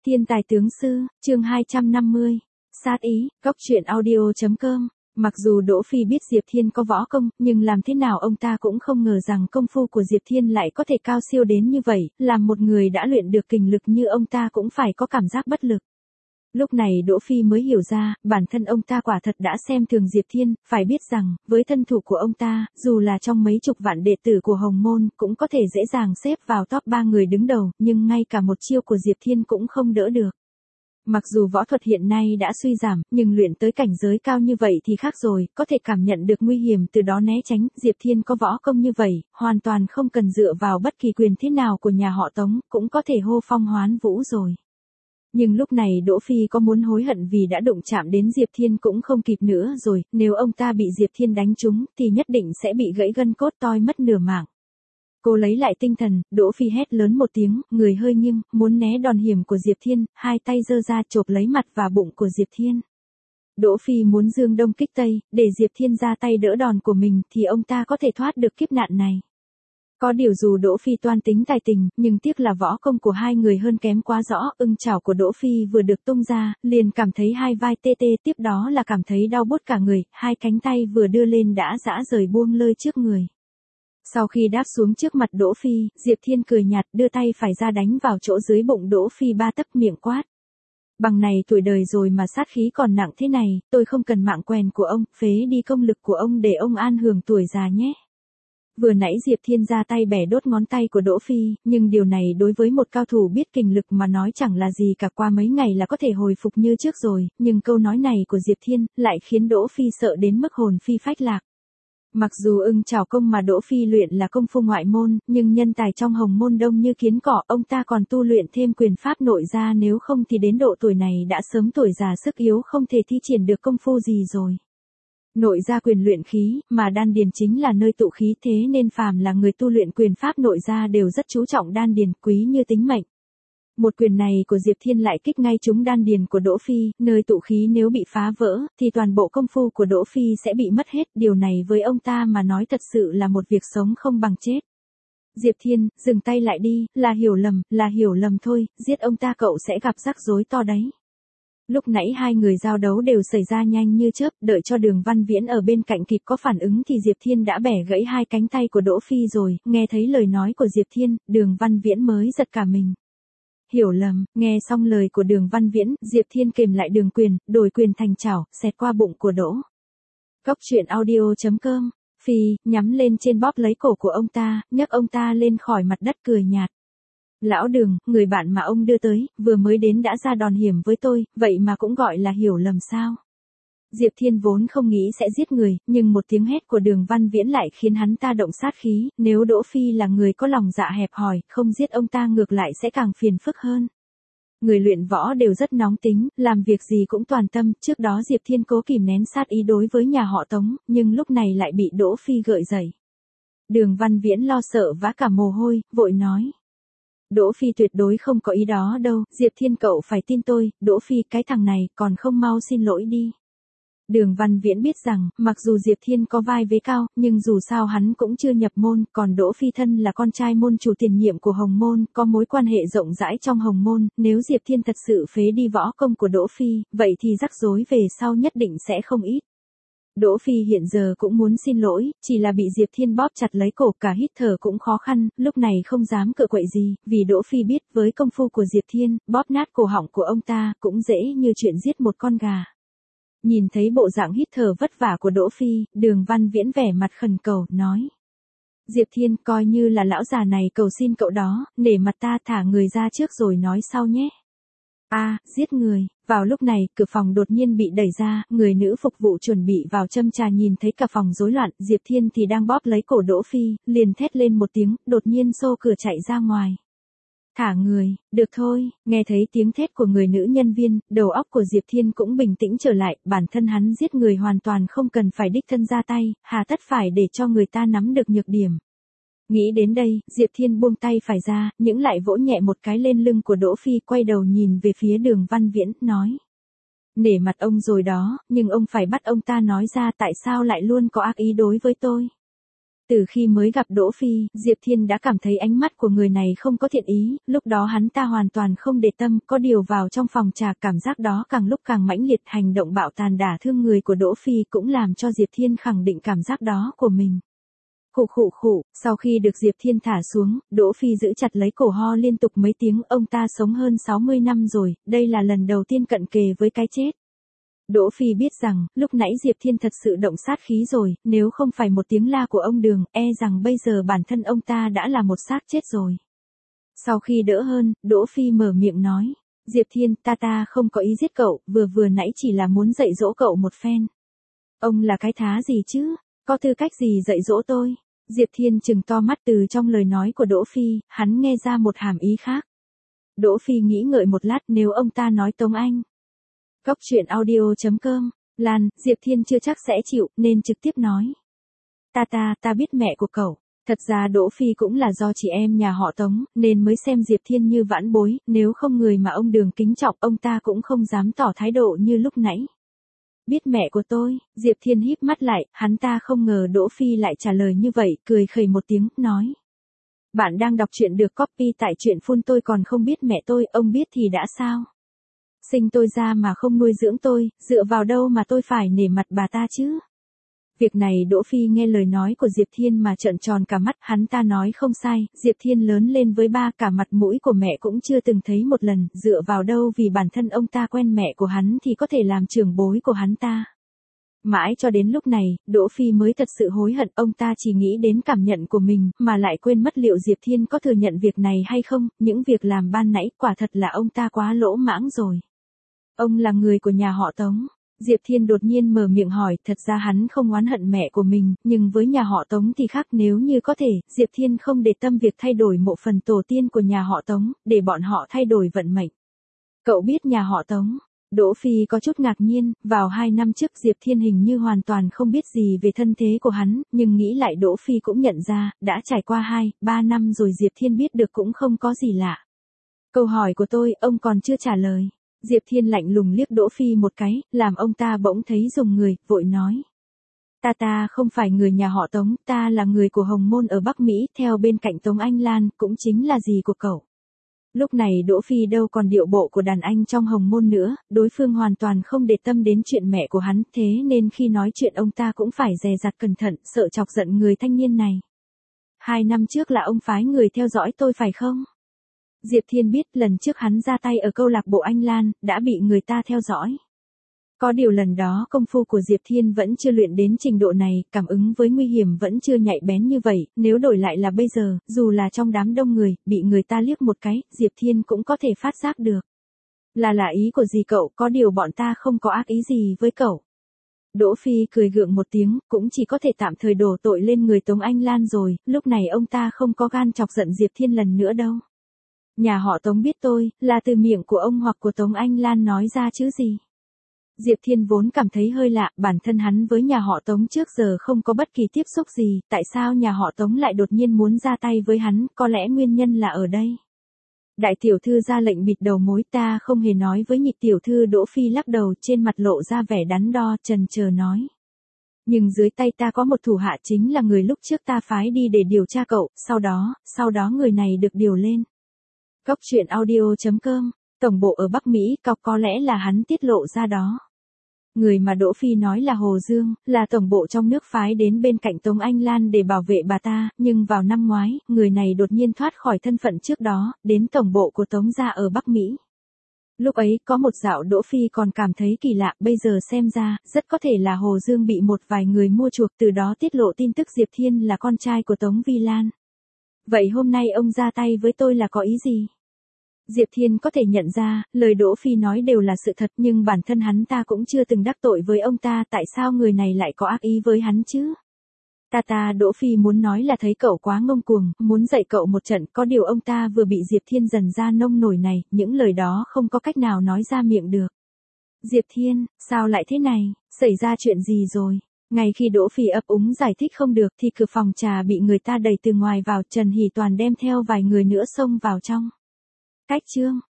Thiên tài tướng sư, chương 250. Sát ý, góc truyện audio.com. Mặc dù Đỗ Phi biết Diệp Thiên có võ công, nhưng làm thế nào ông ta cũng không ngờ rằng công phu của Diệp Thiên lại có thể cao siêu đến như vậy, làm một người đã luyện được kình lực như ông ta cũng phải có cảm giác bất lực. Lúc này Đỗ Phi mới hiểu ra, bản thân ông ta quả thật đã xem thường Diệp Thiên, phải biết rằng, với thân thủ của ông ta, dù là trong mấy chục vạn đệ tử của Hồng Môn, cũng có thể dễ dàng xếp vào top 3 người đứng đầu, nhưng ngay cả một chiêu của Diệp Thiên cũng không đỡ được. Mặc dù võ thuật hiện nay đã suy giảm, nhưng luyện tới cảnh giới cao như vậy thì khác rồi, có thể cảm nhận được nguy hiểm từ đó né tránh. Diệp Thiên có võ công như vậy, hoàn toàn không cần dựa vào bất kỳ quyền thế nào của nhà họ Tống, cũng có thể hô phong hoán vũ rồi. Nhưng lúc này Đỗ Phi có muốn hối hận vì đã đụng chạm đến Diệp Thiên cũng không kịp nữa rồi, nếu ông ta bị Diệp Thiên đánh trúng thì nhất định sẽ bị gãy gân cốt toi mất nửa mạng. Cô lấy lại tinh thần, Đỗ Phi hét lớn một tiếng, người hơi nghiêng, muốn né đòn hiểm của Diệp Thiên, hai tay giơ ra chộp lấy mặt và bụng của Diệp Thiên. Đỗ Phi muốn dương đông kích tây, để Diệp Thiên ra tay đỡ đòn của mình thì ông ta có thể thoát được kiếp nạn này. Có điều dù Đỗ Phi toan tính tài tình, nhưng tiếc là võ công của hai người hơn kém quá rõ, ưng chảo của Đỗ Phi vừa được tung ra, liền cảm thấy hai vai tê tê, tiếp đó là cảm thấy đau buốt cả người, hai cánh tay vừa đưa lên đã giã rời buông lơi trước người. Sau khi đáp xuống trước mặt Đỗ Phi, Diệp Thiên cười nhạt đưa tay phải ra đánh vào chỗ dưới bụng Đỗ Phi 3 tấc, miệng quát. Bằng này tuổi đời rồi mà sát khí còn nặng thế này, tôi không cần mạng quèn của ông, phế đi công lực của ông để ông an hưởng tuổi già nhé. Vừa nãy Diệp Thiên ra tay bẻ đốt ngón tay của Đỗ Phi, nhưng điều này đối với một cao thủ biết kình lực mà nói chẳng là gì cả, qua mấy ngày là có thể hồi phục như trước rồi, nhưng câu nói này của Diệp Thiên lại khiến Đỗ Phi sợ đến mức hồn phi phách lạc. Mặc dù ưng chảo công mà Đỗ Phi luyện là công phu ngoại môn, nhưng nhân tài trong Hồng Môn đông như kiến cỏ, ông ta còn tu luyện thêm quyền pháp nội gia, nếu không thì đến độ tuổi này đã sớm tuổi già sức yếu không thể thi triển được công phu gì rồi. Nội gia quyền luyện khí, mà đan điền chính là nơi tụ khí, thế nên phàm là người tu luyện quyền pháp nội gia đều rất chú trọng đan điền, quý như tính mệnh. Một quyền này của Diệp Thiên lại kích ngay trúng đan điền của Đỗ Phi, nơi tụ khí nếu bị phá vỡ, thì toàn bộ công phu của Đỗ Phi sẽ bị mất hết, điều này với ông ta mà nói thật sự là một việc sống không bằng chết. Diệp Thiên, dừng tay lại đi, là hiểu lầm thôi, giết ông ta cậu sẽ gặp rắc rối to đấy. Lúc nãy hai người giao đấu đều xảy ra nhanh như chớp, đợi cho Đường Văn Viễn ở bên cạnh kịp có phản ứng thì Diệp Thiên đã bẻ gãy hai cánh tay của Đỗ Phi rồi, nghe thấy lời nói của Diệp Thiên, Đường Văn Viễn mới giật cả mình. Hiểu lầm, nghe xong lời của Đường Văn Viễn, Diệp Thiên kềm lại đường quyền, đổi quyền thành chảo, xẹt qua bụng của Đỗ. Góc truyện audio.com. Phi, nhắm lên trên bóp lấy cổ của ông ta, nhấc ông ta lên khỏi mặt đất cười nhạt. Lão Đường, người bạn mà ông đưa tới, vừa mới đến đã ra đòn hiểm với tôi, vậy mà cũng gọi là hiểu lầm sao? Diệp Thiên vốn không nghĩ sẽ giết người, nhưng một tiếng hét của Đường Văn Viễn lại khiến hắn ta động sát khí, nếu Đỗ Phi là người có lòng dạ hẹp hòi, không giết ông ta ngược lại sẽ càng phiền phức hơn. Người luyện võ đều rất nóng tính, làm việc gì cũng toàn tâm, trước đó Diệp Thiên cố kìm nén sát ý đối với nhà họ Tống, nhưng lúc này lại bị Đỗ Phi gợi dậy. Đường Văn Viễn lo sợ vã cả mồ hôi, vội nói. Đỗ Phi tuyệt đối không có ý đó đâu, Diệp Thiên cậu phải tin tôi, Đỗ Phi cái thằng này còn không mau xin lỗi đi. Đường Văn Viễn biết rằng, mặc dù Diệp Thiên có vai vế cao, nhưng dù sao hắn cũng chưa nhập môn, còn Đỗ Phi thân là con trai môn chủ tiền nhiệm của Hồng Môn, có mối quan hệ rộng rãi trong Hồng Môn, nếu Diệp Thiên thật sự phế đi võ công của Đỗ Phi, vậy thì rắc rối về sau nhất định sẽ không ít. Đỗ Phi hiện giờ cũng muốn xin lỗi, chỉ là bị Diệp Thiên bóp chặt lấy cổ, cả hít thở cũng khó khăn, lúc này không dám cựa quậy gì, vì Đỗ Phi biết với công phu của Diệp Thiên, bóp nát cổ họng của ông ta cũng dễ như chuyện giết một con gà. Nhìn thấy bộ dạng hít thở vất vả của Đỗ Phi, Đường Văn Viễn vẻ mặt khẩn cầu, nói. Diệp Thiên, coi như là lão già này cầu xin cậu đó, nể mặt ta thả người ra trước rồi nói sau nhé. Giết người. Vào lúc này, cửa phòng đột nhiên bị đẩy ra, người nữ phục vụ chuẩn bị vào châm trà nhìn thấy cả phòng rối loạn, Diệp Thiên thì đang bóp lấy cổ Đỗ Phi, liền thét lên một tiếng, đột nhiên xô cửa chạy ra ngoài. Thả người, được thôi, nghe thấy tiếng thét của người nữ nhân viên, đầu óc của Diệp Thiên cũng bình tĩnh trở lại, bản thân hắn giết người hoàn toàn không cần phải đích thân ra tay, hà tất phải để cho người ta nắm được nhược điểm. Nghĩ đến đây, Diệp Thiên buông tay phải ra, những lại vỗ nhẹ một cái lên lưng của Đỗ Phi, quay đầu nhìn về phía Đường Văn Viễn, nói. Nể mặt ông rồi đó, nhưng ông phải bắt ông ta nói ra tại sao lại luôn có ác ý đối với tôi. Từ khi mới gặp Đỗ Phi, Diệp Thiên đã cảm thấy ánh mắt của người này không có thiện ý, lúc đó hắn ta hoàn toàn không để tâm, có điều vào trong phòng trà cảm giác đó càng lúc càng mãnh liệt, hành động bạo tàn đả thương người của Đỗ Phi cũng làm cho Diệp Thiên khẳng định cảm giác đó của mình. Khụ khụ khụ, sau khi được Diệp Thiên thả xuống, Đỗ Phi giữ chặt lấy cổ ho liên tục mấy tiếng, ông ta sống hơn 60 năm rồi, đây là lần đầu tiên cận kề với cái chết. Đỗ Phi biết rằng, lúc nãy Diệp Thiên thật sự động sát khí rồi, nếu không phải một tiếng la của ông Đường, e rằng bây giờ bản thân ông ta đã là một xác chết rồi. Sau khi đỡ hơn, Đỗ Phi mở miệng nói, Diệp Thiên, ta không có ý giết cậu, vừa nãy chỉ là muốn dạy dỗ cậu một phen. Ông là cái thá gì chứ, có tư cách gì dạy dỗ tôi? Diệp Thiên trừng to mắt, từ trong lời nói của Đỗ Phi, hắn nghe ra một hàm ý khác. Đỗ Phi nghĩ ngợi một lát, nếu ông ta nói Tống Anh. Góc truyện audio.com, Lan, Diệp Thiên chưa chắc sẽ chịu, nên trực tiếp nói. Ta biết mẹ của cậu. Thật ra Đỗ Phi cũng là do chị em nhà họ Tống, nên mới xem Diệp Thiên như vãn bối, nếu không người mà ông Đường kính trọng, ông ta cũng không dám tỏ thái độ như lúc nãy. Biết mẹ của tôi, Diệp Thiên híp mắt lại, hắn ta không ngờ Đỗ Phi lại trả lời như vậy, cười khẩy một tiếng, nói. Bạn đang đọc truyện được copy tại truyện phun, tôi còn không biết mẹ tôi, ông biết thì đã sao? Sinh tôi ra mà không nuôi dưỡng tôi, dựa vào đâu mà tôi phải nể mặt bà ta chứ? Việc này Đỗ Phi nghe lời nói của Diệp Thiên mà trợn tròn cả mắt, hắn ta nói không sai, Diệp Thiên lớn lên với ba, cả mặt mũi của mẹ cũng chưa từng thấy một lần, dựa vào đâu, vì bản thân ông ta quen mẹ của hắn thì có thể làm trưởng bối của hắn ta. Mãi cho đến lúc này, Đỗ Phi mới thật sự hối hận, ông ta chỉ nghĩ đến cảm nhận của mình, mà lại quên mất liệu Diệp Thiên có thừa nhận việc này hay không, những việc làm ban nãy quả thật là ông ta quá lỗ mãng rồi. Ông là người của nhà họ Tống. Diệp Thiên đột nhiên mở miệng hỏi, thật ra hắn không oán hận mẹ của mình, nhưng với nhà họ Tống thì khác, nếu như có thể, Diệp Thiên không để tâm việc thay đổi mộ phần tổ tiên của nhà họ Tống, để bọn họ thay đổi vận mệnh. Cậu biết nhà họ Tống? Đỗ Phi có chút ngạc nhiên, vào 2 năm trước Diệp Thiên hình như hoàn toàn không biết gì về thân thế của hắn, nhưng nghĩ lại Đỗ Phi cũng nhận ra, đã trải qua 2-3 năm rồi Diệp Thiên biết được cũng không có gì lạ. Câu hỏi của tôi, ông còn chưa trả lời. Diệp Thiên lạnh lùng liếc Đỗ Phi một cái, làm ông ta bỗng thấy rùng người, vội nói. Ta không phải người nhà họ Tống, ta là người của Hồng Môn ở Bắc Mỹ, theo bên cạnh Tống Anh Lan, cũng chính là dì của cậu. Lúc này Đỗ Phi đâu còn điệu bộ của đàn anh trong Hồng Môn nữa, đối phương hoàn toàn không để tâm đến chuyện mẹ của hắn, thế nên khi nói chuyện ông ta cũng phải dè dặt cẩn thận, sợ chọc giận người thanh niên này. 2 năm trước là ông phái người theo dõi tôi phải không? Diệp Thiên biết lần trước hắn ra tay ở câu lạc bộ Anh Lan, đã bị người ta theo dõi. Có điều lần đó công phu của Diệp Thiên vẫn chưa luyện đến trình độ này, cảm ứng với nguy hiểm vẫn chưa nhạy bén như vậy, nếu đổi lại là bây giờ, dù là trong đám đông người, bị người ta liếc một cái, Diệp Thiên cũng có thể phát giác được. Là ý của gì cậu, có điều bọn ta không có ác ý gì với cậu. Đỗ Phi cười gượng một tiếng, cũng chỉ có thể tạm thời đổ tội lên người Tống Anh Lan rồi, lúc này ông ta không có gan chọc giận Diệp Thiên lần nữa đâu. Nhà họ Tống biết tôi, là từ miệng của ông hoặc của Tống Anh Lan nói ra chứ gì. Diệp Thiên vốn cảm thấy hơi lạ, bản thân hắn với nhà họ Tống trước giờ không có bất kỳ tiếp xúc gì, tại sao nhà họ Tống lại đột nhiên muốn ra tay với hắn, có lẽ nguyên nhân là ở đây. Đại tiểu thư ra lệnh bịt đầu mối, ta không hề nói với nhị tiểu thư. Đỗ Phi lắc đầu, trên mặt lộ ra vẻ đắn đo, chần chờ nói. Nhưng dưới tay ta có một thủ hạ, chính là người lúc trước ta phái đi để điều tra cậu, sau đó người này được điều lên. Góc truyện audio.com, tổng bộ ở Bắc Mỹ, có lẽ là hắn tiết lộ ra đó. Người mà Đỗ Phi nói là Hồ Dương, là tổng bộ trong nước phái đến bên cạnh Tống Anh Lan để bảo vệ bà ta, nhưng vào năm ngoái, người này đột nhiên thoát khỏi thân phận trước đó, đến tổng bộ của Tống gia ở Bắc Mỹ. Lúc ấy, có một dạo Đỗ Phi còn cảm thấy kỳ lạ, bây giờ xem ra, rất có thể là Hồ Dương bị một vài người mua chuộc, từ đó tiết lộ tin tức Diệp Thiên là con trai của Tống Vi Lan. Vậy hôm nay ông ra tay với tôi là có ý gì? Diệp Thiên có thể nhận ra, lời Đỗ Phi nói đều là sự thật, nhưng bản thân hắn ta cũng chưa từng đắc tội với ông ta, tại sao người này lại có ác ý với hắn chứ? Đỗ Phi muốn nói là thấy cậu quá ngông cuồng, muốn dạy cậu một trận, có điều ông ta vừa bị Diệp Thiên dần ra nông nổi này, những lời đó không có cách nào nói ra miệng được. Diệp Thiên, sao lại thế này, xảy ra chuyện gì rồi? Ngay khi Đỗ Phi ấp úng giải thích không được thì cửa phòng trà bị người ta đẩy từ ngoài vào, Trần Hỷ Toàn đem theo vài người nữa xông vào trong. Cách chương